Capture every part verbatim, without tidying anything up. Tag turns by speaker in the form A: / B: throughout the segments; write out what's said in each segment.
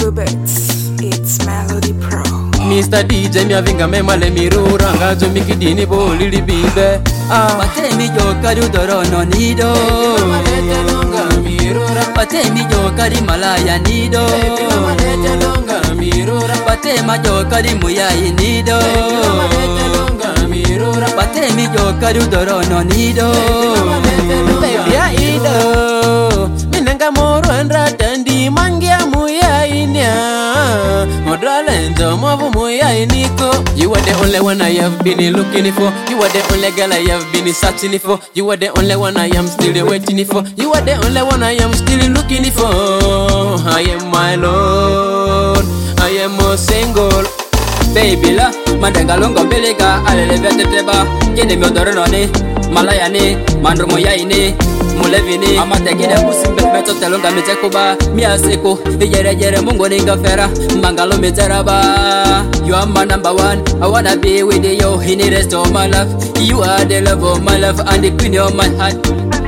A: Bluebirds, it's Melody Pro.
B: Mister D J mi avinga mema le mirura ngazo mikidini bo lili bibe ah
C: pate mi jo kadu dorono nido
B: malete longa mirura
C: pate mi jo kadi malaya nido
B: malete longa mirura
C: pate ma jo kadi muyai nido
B: malete longa mirura
C: pate mi jo kadu dorono nido
B: baby ya ido minanga moro andra tandi mangia muyai nya Modralenzo mavu muyai niko. You are the only one I have been looking for. You are the only girl I have been searching for. You are the only one I am still waiting for. You are the only one I am still looking for. I am my Lord. I am a single.
C: Baby la, madanga longo belega, alele veteteba. Kene miodoro ni, malaya ni, mandro muyai ni. Mulevini amategide kusimbe beto telonga mitekuba miaseko yere yere mungu ninga fera mangalo miteraba. You are my number one, I wanna be with you in the rest of my life. You are the love of my life and the queen of my heart.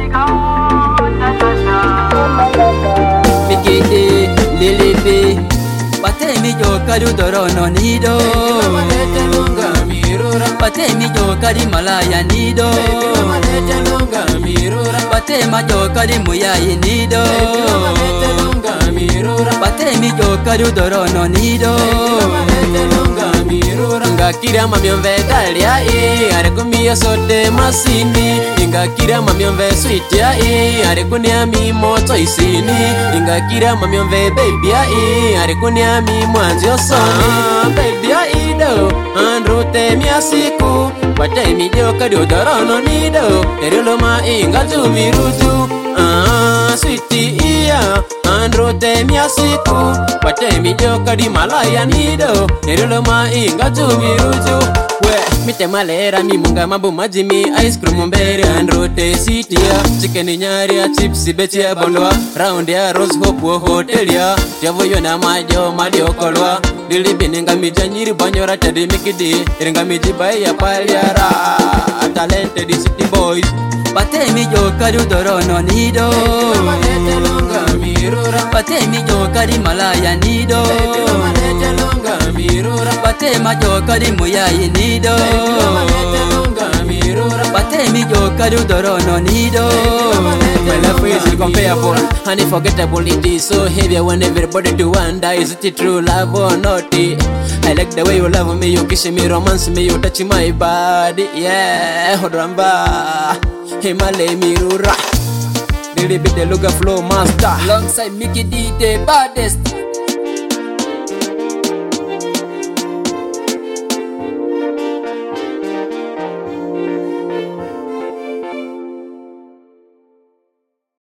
C: Mikiti lilipi pate mi jo kadu dorono nido
B: malete longa mirura
C: pate mi jo kadi malaya nido
B: malete longa mirura
C: pate ma jo kadi muyai nido
B: malete longa mirura
C: pate mi jo kadu dorono nido
B: malete longa mirura ngakira mamyomve dalia e arekumia sote masini ingakira mamyomve sweet ya e arekunia mi moto isini ingakira mamyomve baby ya e arekunia mi mwanzo soni baby ya ido androte miasiku pate mi jo kadu dorono nido erilo ma ingatu mirutu ah sweet iya androte miasiku pate mi jo kadi malaya nido erilo ma ingatu mirutu we mite malera mi munga mambo majimi ice cream mbere androte sitia chicken nyari ya chips beti ya bondwa round ya rose hope wo hotel ya javoyo na majo madio kolwa dili bininga mijanyiri banyora tadi mikidi ringa mijibai ya paliara talented city boys
C: pate mi jo kadu dorono nido
B: malete longa mirura
C: pate mi jo kadi malaya nido
B: malete longa mirura
C: pate ma jo kadi muyai nido
B: malete longa mirura
C: pate mi jo kadu dorono nido.
B: My love is incomparable, unforgettable. It is so heavy when everybody do wonder, is it true love or not? I like the way you love me, you kiss me, romance me, you touch my body. Yeah, Hodramba, Himale Mirura, little bit the Luga Flow Master,
C: Alongside Mickey D, the baddest.